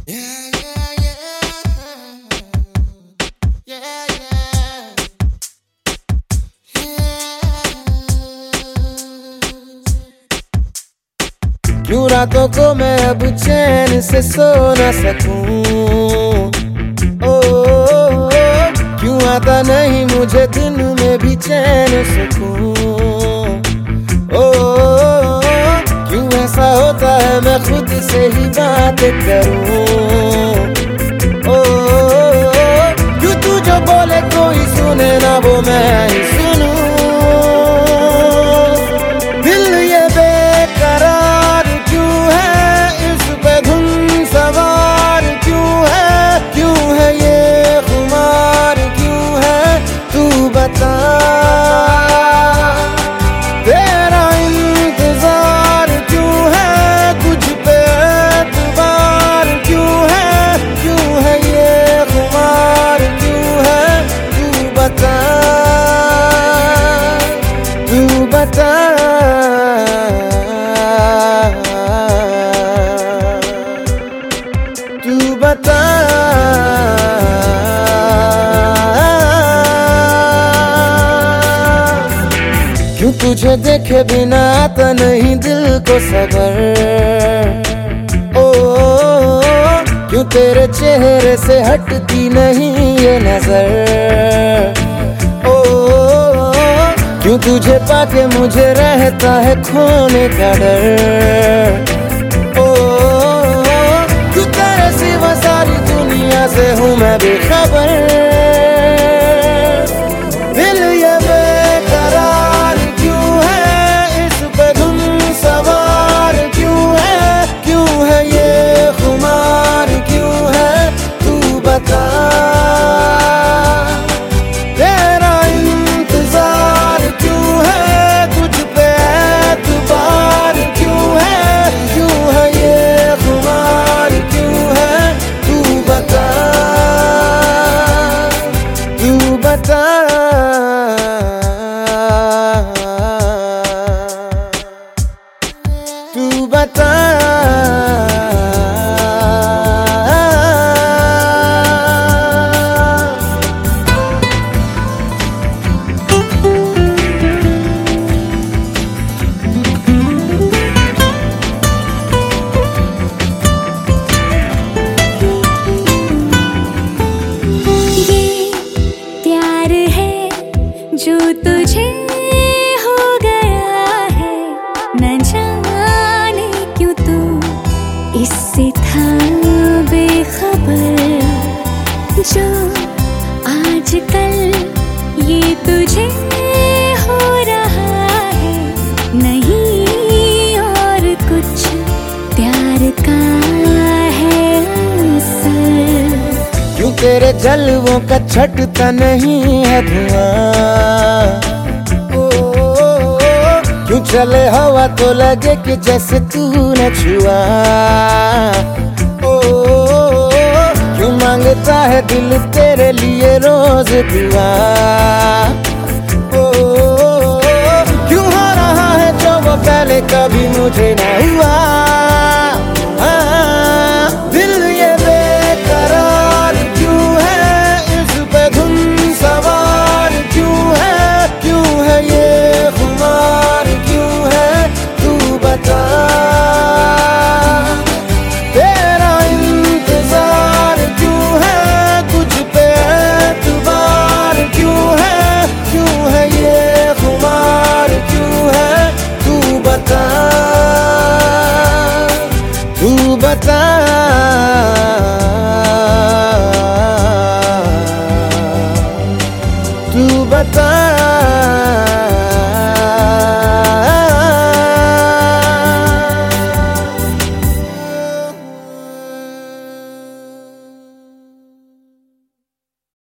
क्यों रातों को मैं अब चैन से सो न सकूं? क्यों आता नहीं मुझे दिन में भी चैन सुकूं? क्यों ऐसा होता है मैं खुद से ही बात करूं? क्यों तू जो बोले कोई सुने ना वो मैं ही सुनूं? दिल ये बेकरार क्यों है, इस पे धुन सवार क्यों है ये खुमार क्यों है? तू बता, तेरा इंतजार क्यों है, तुझ पे एतबार क्यों है ये खुमार क्यों है? तू बता, तू बता, तू बता। क्यों तुझे देखे बिना आता नहीं दिल को सबर? क्यों तेरे चेहरे से हटती नहीं ये नजर? क्यों तुझे पाके मुझे रहता है खोने का डर? क्यों तेरे सिवा सारी दुनिया से हूँ मैं बेखबर? दिल ये बेकरार क्यों है, इस पे धुन सवार क्यों है ये खुमार क्यों है? तू बता, तेरा इंतजार क्यों है, तुझ पे एतबार क्यों है ये खुमार क्यों है? तू बता, तू बता, तू बता। जो तुझे हो गया है, न जाने क्यों तू इससे था बेखबर। जो आजकल ये तुझे हो रहा है, नहीं और कुछ प्यार का है असर। क्यों तेरे जलवों का छटता नहीं है धुआं? क्यों चले हवा तो लगे कि जैसे तूने छुआ? क्यों मांगता है दिल तेरे लिए रोज दुआ? क्यों हो रहा है जो वो पहले कभी मुझे ना हुआ?